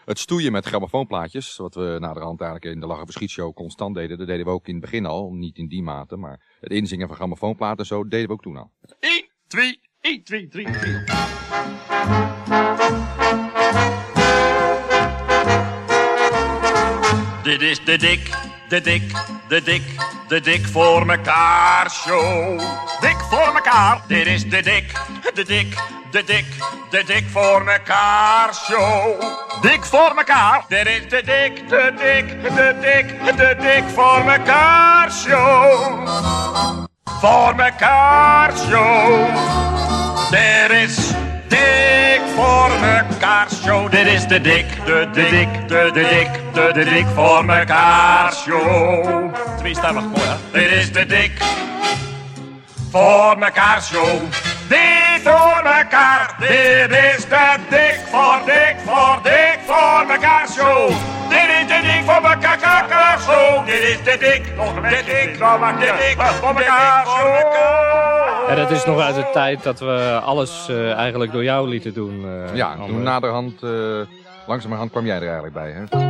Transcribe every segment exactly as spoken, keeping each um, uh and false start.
Het stoeien met grammofoonplaatjes, wat we naderhand eigenlijk in de Lach of Verschietshow constant deden, dat deden we ook in het begin al, niet in die mate, maar het inzingen van grammofoonplaten zo deden we ook toen al. één, twee, één, twee, drie, vier. Dit is de dik, de dik, de dik, de dik voor mekaar show. Dik voor mekaar. Dit is de dik, de dik, de dik, de dik voor mekaar show. Dik voor mekaar. Dit is de dik, de dik, de dik, de dik voor mekaar show. Voor mekaar show. Dit is dik voor mekaar show. Dit is de dik, de, de dik, de, de dik, de, de dik voor mekaar show. Tweestemmig, mooi hè? Dit is de dik voor mekaar show. Dik voor mekaar. Dit is de dik voor dik voor dik voor mekaar show. Dit is de dik voor mekaar show. Dit is de dik, nog een de dik voor mekaar show. En dat is nog uit de tijd dat we alles uh, eigenlijk door jou lieten doen. Uh, ja, toen uh, naderhand, uh, langzamerhand kwam jij er eigenlijk bij, hè?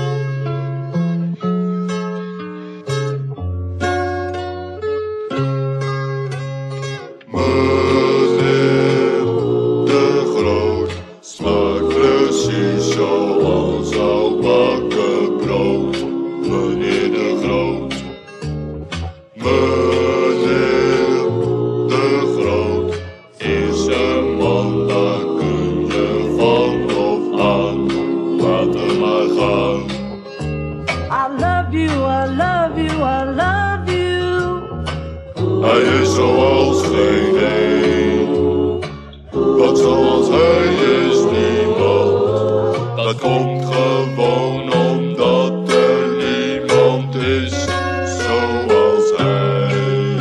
Hij is zoals geen een, want zoals hij is niemand. Dat komt gewoon omdat er niemand is zoals hij.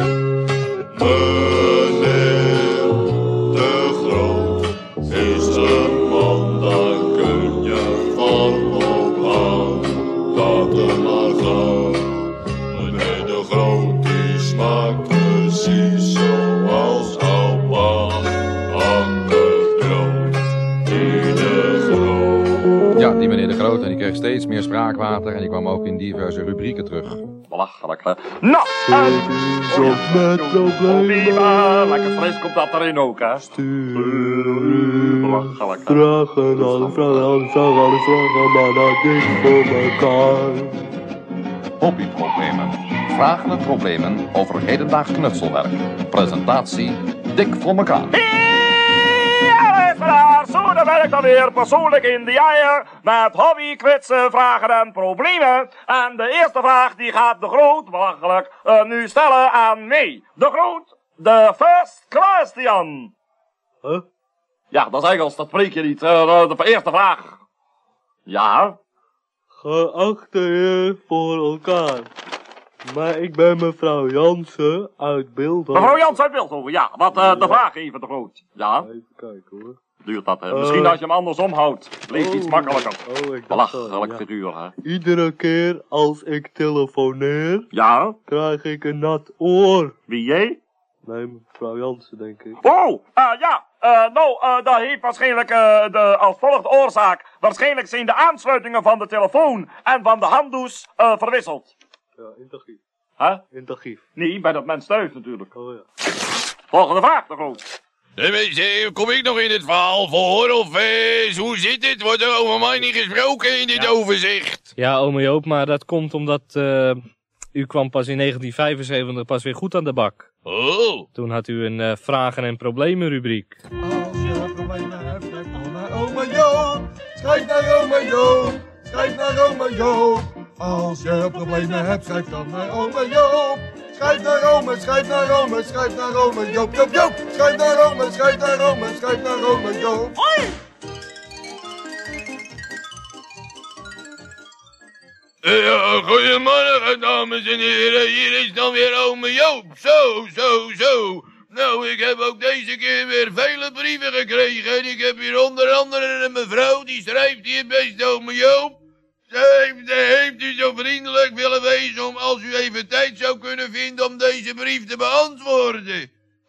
Meneer de Groot is een man, daar kun je van op aan. Laat hem maar gaan. Meneer de Groot die smaakt precies zoals opa Anke Groot. Die de Groot. Ja, die meneer de Groot, en die kreeg steeds meer spraakwater en die kwam ook in diverse rubrieken terug. Belachelijk, hè? Nou, en... Stop met problemen. Lekker vlees komt dat erin ook, hè? Sturen u Belachelijk, hè? vragen, alle vragen, alle vragen, alle vragen, maar dat ding voor elkaar. Hobbyproblemen. Vragen en problemen over hedendaags knutselwerk. Presentatie Dik voor mekaar. Ja, luisteraars, zo dan ben ik dan weer persoonlijk in de eier met hobbykwitsen, vragen en problemen. En de eerste vraag die gaat de Groot, belachelijk, uh, nu stellen aan mij. De Groot, de first question. Huh? Ja, dat is Engels, dat spreek je niet. Uh, de, de eerste vraag. Ja. Geachte heer voor elkaar. Maar ik ben mevrouw Jansen uit Beeldhoven. Mevrouw Jansen uit Beeldhoven, ja. Wat uh, de vraag even de Groot. Ja. Even kijken hoor. Duurt dat, hè? Uh, Misschien als je hem andersom houdt. Leeft oh, iets makkelijker. Oh, ik dacht Belachelijk ja. figuur, hè? Iedere keer als ik telefoneer, Ja. krijg ik een nat oor. Wie jij? Nee, mevrouw Jansen denk ik. Oh, uh, ja. Uh, nou, uh, dat heeft waarschijnlijk uh, de, als volgt de oorzaak. Waarschijnlijk zijn de aansluitingen van de telefoon en van de handdoes uh, verwisseld. Ja, intergief. Huh? Intergief. Nee, bij dat mens thuis natuurlijk. Oh ja. Volgende vraag, de Groot. Eh, Kom ik nog in het verhaal voor, of eh, hoe zit het? Wordt er over mij niet gesproken in dit Ja. overzicht? Ja, ome Joop, maar dat komt omdat uh, u kwam pas in negentien vijfenzeventig pas weer goed aan de bak. Oh. Toen had u een uh, vragen- en problemenrubriek. Als je problemen hebt, schrijf dan naar oma Joop. Schrijf naar oma Joop. Schrijf naar oma Joop. Als je problemen hebt, schrijf dan naar oma Joop. Schrijf naar oma, schrijf naar oma, schrijf naar oma Joop, Joop, Joop. Schrijf naar oma, schrijf naar oma, schrijf naar oma Joop. Hoi! Uh, goedemorgen, dames en heren. Hier is dan weer ome Joop. Zo, zo, zo. Nou, ik heb ook deze keer weer vele brieven gekregen. En ik heb hier onder andere een mevrouw, die schrijft hier best, ome Joop. Ze heeft, heeft u zo vriendelijk willen wezen om als u even tijd zou kunnen vinden om deze brief te beantwoorden.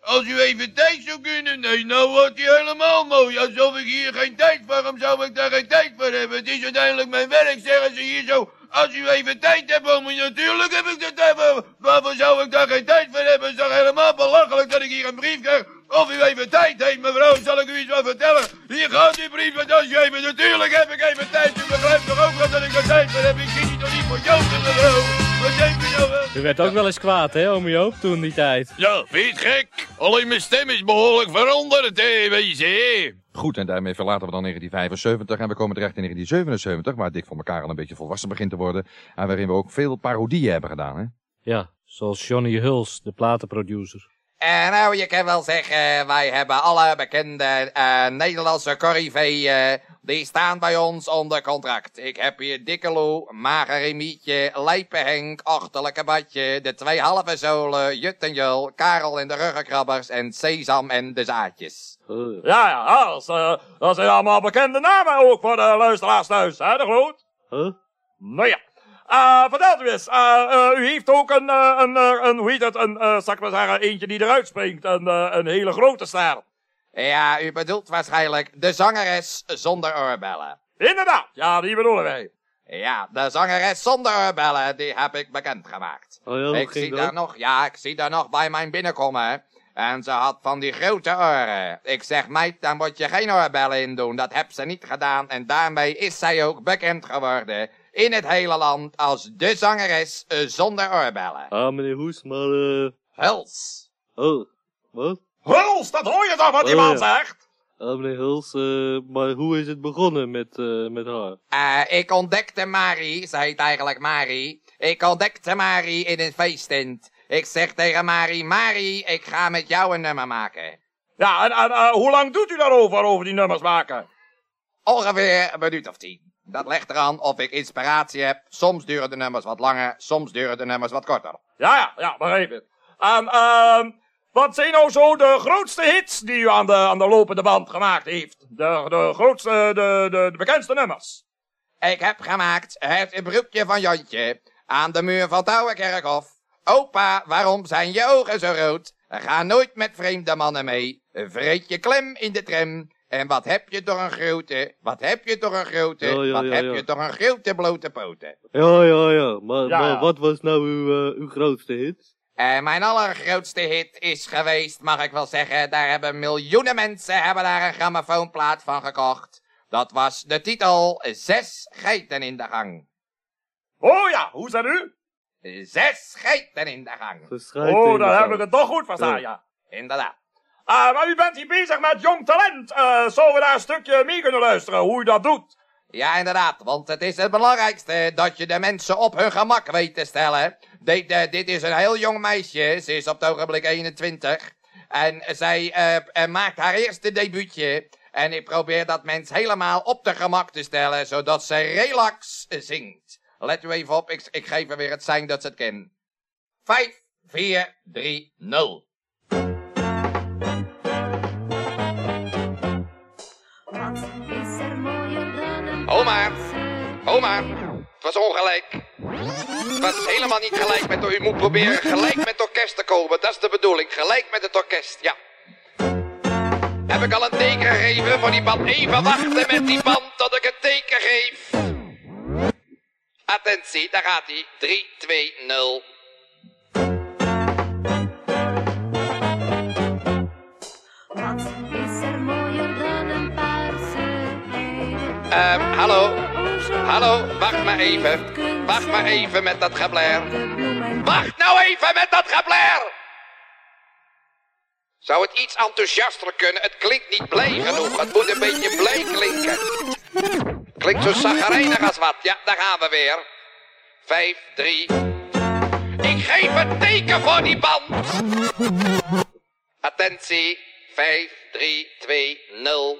Als u even tijd zou kunnen. Nee, nou wordt hij helemaal mooi. Alsof ik hier geen tijd voor. Waarom zou ik daar geen tijd voor hebben? Het is uiteindelijk mijn werk, zeggen ze hier zo. Als u even tijd hebt, om natuurlijk heb ik de tijd voor. Waarvoor zou ik daar geen tijd voor hebben? Het is toch helemaal belachelijk dat ik hier een brief krijg. Of u even tijd heeft, mevrouw, zal ik u iets wat vertellen. Hier gaat die brief, want als je even, natuurlijk heb ik even tijd. U begrijpt toch ook wel dat ik er tijd voor heb. Ik zit hier toch niet voor joken, mevrouw. Wat denk je nou wel? U werd ook wel eens kwaad, hè, oom Joop, toen die tijd. Ja, vind je het gek? Alleen mijn stem is behoorlijk veranderd, hè, weet je, hè? Goed, en daarmee verlaten we dan negentien vijfenzeventig en we komen terecht in negentien zevenenzeventig, waar Dik voor elkaar al een beetje volwassen begint te worden. En waarin we ook veel parodieën hebben gedaan, hè? Ja, zoals Johnny Huls, de platenproducer. Uh, nou, je kan wel zeggen, wij hebben alle bekende uh, Nederlandse corriveeën, die staan bij ons onder contract. Ik heb hier Dikke Lou, Magere Mietje, Lijpe Henk, Achterlijke Badje, de twee halve zolen, Jut en Jul, Karel en de ruggenkrabbers en Sesam en de zaadjes. Uh. Ja, ja, dat, is, uh, dat zijn allemaal bekende namen ook voor de luisteraars thuis, hè, de Groot? Huh? Nou ja. Uh, vertelt u eens, uh, uh, u heeft ook een, uh, een, uh, een, hoe heet het, een, uh, zal ik maar zeggen, eentje die eruit springt, een, uh, een hele grote ster. Ja, u bedoelt waarschijnlijk de zangeres zonder oorbellen. Inderdaad, ja, die bedoelen wij. Ja, de zangeres zonder oorbellen, die heb ik bekendgemaakt. Oh ja, hoe ik ging zie dat? daar nog, ja, ik zie daar nog bij mijn binnenkomen. En ze had van die grote oren. Ik zeg, meid, daar moet je geen oorbellen in doen. Dat heb ze niet gedaan. En daarmee is zij ook bekend geworden in het hele land als de zangeres uh, zonder oorbellen. Ah, meneer Hoes, maar eh... Huls. Oh, wat? Huls, dat hoor je toch wat die Oh, man ja. zegt? Ah, meneer Huls, eh, maar hoe is het begonnen met, eh, met haar? Uh, ik ontdekte Marie, ze heet eigenlijk Marie. Ik ontdekte Marie in een feesttent. Ik zeg tegen Marie, Marie, ik ga met jou een nummer maken. Ja, en, en uh, hoe lang doet u daarover, over die nummers maken? Ongeveer een minuut of tien. Dat legt eraan of ik inspiratie heb. Soms duren de nummers wat langer, soms duren de nummers wat korter. Ja, ja, ja, begreep het. En, ehm, wat zijn nou zo de grootste hits die u aan de, aan de lopende band gemaakt heeft? De, de grootste, de, de, de bekendste nummers. Ik heb gemaakt het broekje van Jantje aan de muur van Touwenkerkhof. Opa, waarom zijn je ogen zo rood? Ga nooit met vreemde mannen mee. Vreet je klem in de tram. En wat heb je toch een grote, wat heb je toch een grote, Ja, ja, wat ja, heb ja. je toch een grote blote poten. Ja, ja, ja, maar, Ja, maar ja. wat was nou uw, eh, uw grootste hit? En mijn allergrootste hit is geweest, mag ik wel zeggen, daar hebben miljoenen mensen hebben daar een grammofoonplaat van gekocht. Dat was de titel Zes geiten in de gang. Oh ja, hoe zijn u? Zes geiten in de gang. Gescheiden Oh, in de dan heb gang. ik het toch goed verstaan, Ja. ja. Inderdaad. Ah, maar u bent hier bezig met jong talent. Uh, zullen we daar een stukje mee kunnen luisteren, hoe u dat doet? Ja, inderdaad, want het is het belangrijkste dat je de mensen op hun gemak weet te stellen. Dit, eh, dit is een heel jong meisje, ze is op het ogenblik eenentwintig. En zij eh, eh, maakt haar eerste debuutje. En ik probeer dat mens helemaal op de gemak te stellen, zodat ze relax zingt. Let u even op, ik, ik geef er weer het sein dat ze het kennen. Vijf, vier, drie, nul. Wat is er mooier dan een Oma, paarse oma, het was ongelijk. Het was helemaal niet gelijk met, u moet proberen gelijk met het orkest te komen. Dat is de bedoeling, gelijk met het orkest, ja. Heb ik al een teken gegeven voor die band? Even wachten met die band tot ik een teken geef. Attentie, daar gaat hij. drie, twee, nul. Wat is er mooier dan een paarse heide? Ehm, hallo? Oh, zo Hallo, wacht maar even. kunst Wacht maar even met dat geblair. de bloemen. Wacht nou even met dat geblair! Zou het iets enthousiaster kunnen? Het klinkt niet blij genoeg. Het moet een beetje blij klinken. Klinkt zo zagrijnig als wat. Ja, daar gaan we weer. Vijf, drie. Ik geef een teken voor die band. Attentie. Vijf, drie, twee, nul.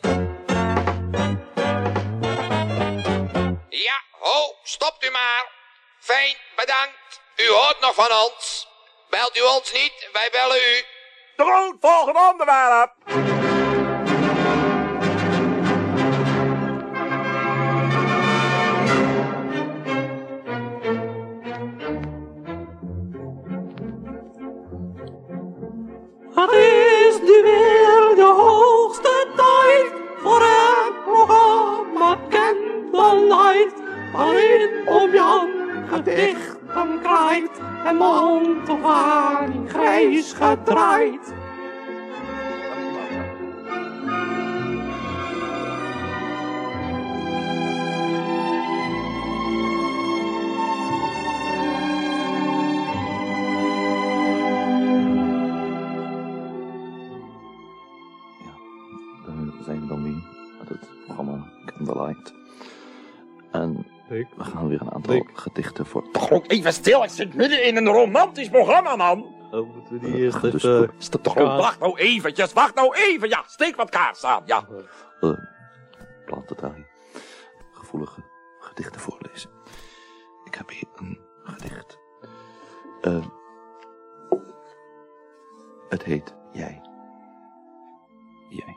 Ja, ho, stopt u maar. Fijn, bedankt. U hoort nog van ons. Belt u ons niet, wij bellen u. De Groot, volgende onderwerp. Wat een light waarin op Jan gedichten krijt en mond of aan in grijs gedraaid. We zijn dan weer met het programma Candlelight. En Dick. we gaan weer een aantal Dick. gedichten voor... Toch ook even stil, ik zit midden in een romantisch programma, man. Oh, moeten we die eerst Dus, even... is dat toch Oh, wacht nou eventjes, wacht nou even. Ja, steek wat kaars aan, ja. uh, platen draaien. Gevoelige gedichten voorlezen. Ik heb hier een gedicht. Uh, het heet Jij. Jij.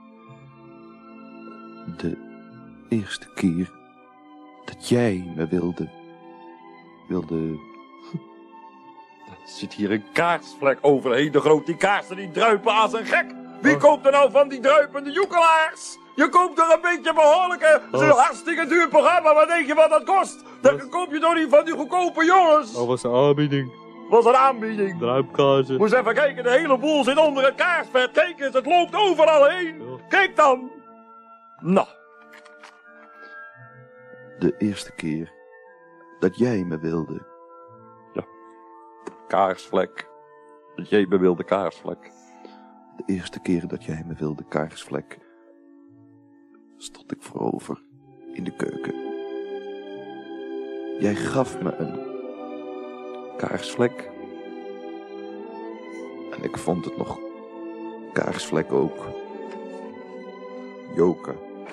De eerste keer dat jij me wilde... wilde... Er zit hier een kaarsvlek overheen, de grote. Die kaarsen die druipen als een gek. Wie koopt er nou van die druipende joekelaars? Je koopt er een beetje behoorlijke. Het is een hartstikke duur programma, wat denk je wat dat kost? Dan koop je toch niet van die goedkope jongens? Dat was een aanbieding. Was een aanbieding. Druipkaarsen. Moest even kijken, de hele boel zit onder het kaarsvet. Kijk eens, het loopt overal heen. Kijk dan. Nou. De eerste keer dat jij me wilde... Kaarsvlek. Dat jij me wilde kaarsvlek. De eerste keer dat jij me wilde kaarsvlek... stond ik voorover in de keuken. Jij gaf me een kaarsvlek. En ik vond het nog kaarsvlek ook. Joker.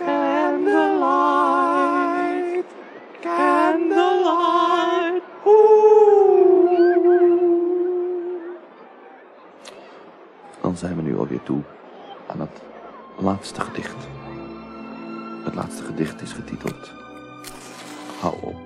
Candlelight, candlelight, Dan zijn we nu alweer toe aan het laatste gedicht. Het laatste gedicht is getiteld Hou op.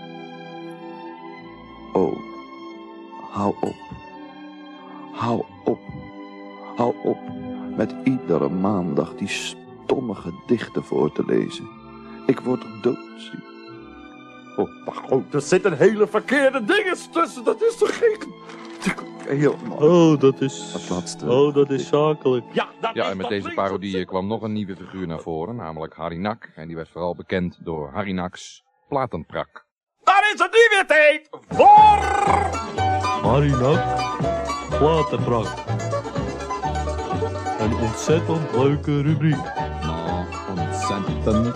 Oh, hou op. Hou op. Hou op met iedere maandag die stomme gedichten voor te lezen. Ik word er doodziek. Oh, maar goed, er zitten hele verkeerde dingen tussen. Dat is toch geen... Helemaal. Oh, dat is... Het laatste. Oh, dat is zakelijk. Ja, dat Ja, is en met dat deze linkse parodie zin. kwam nog een nieuwe figuur naar voren, namelijk Harry Nak. En die werd vooral bekend door Harry Nak's platenprak. Dan is het nu weer tijd voor... Harry Nak, platenprak. Een ontzettend leuke rubriek. Nou, ontzettend.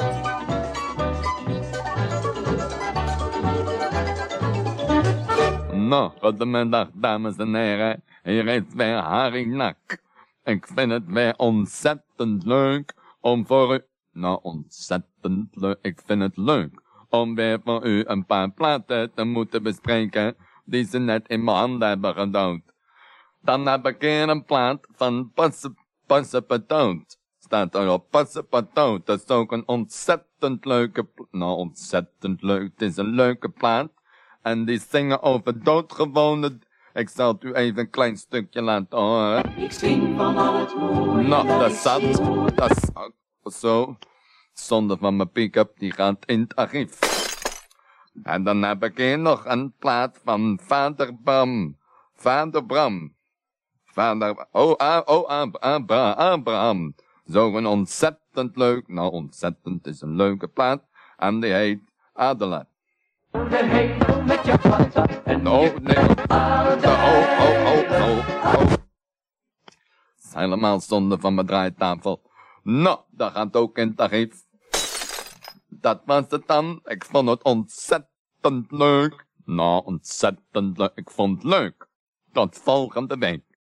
Nou, goedemiddag, dames en heren. Hier is weer Harry Nak. Ik vind het weer ontzettend leuk om voor u... Nou, ontzettend leuk. Ik vind het leuk om weer voor u een paar platen te moeten bespreken die ze net in mijn handen hebben gedouwd. Dan heb ik hier een plaat van Passepatoot. Staat erop Passepatoot. Dat is ook een ontzettend leuke... pla- Nou, ontzettend leuk. Het is een leuke plaat. En die zingen over doodgewone... Ik zal het u even een klein stukje laten horen. Ik zing van al het mooie. Nou, dat zat. Dat is ook zo. Zonde van mijn pick-up, die gaat in het archief. En dan heb ik hier nog een plaat van Vader Bram. Vader Bram. Vader... Oh, ah, oh Ab- Abra, Abraham. Zo'n ontzettend leuk... Nou, ontzettend is een leuke plaat. En die heet Adela. De hemel met je platten en Oh, nee. Oh, oh, oh, oh, oh. Het is helemaal zonde van mijn draaitafel. Nou, dat gaat ook in het archief. Dat was het dan. Ik vond het ontzettend leuk. Nou, ontzettend leuk. Ik vond het leuk. Tot volgende week.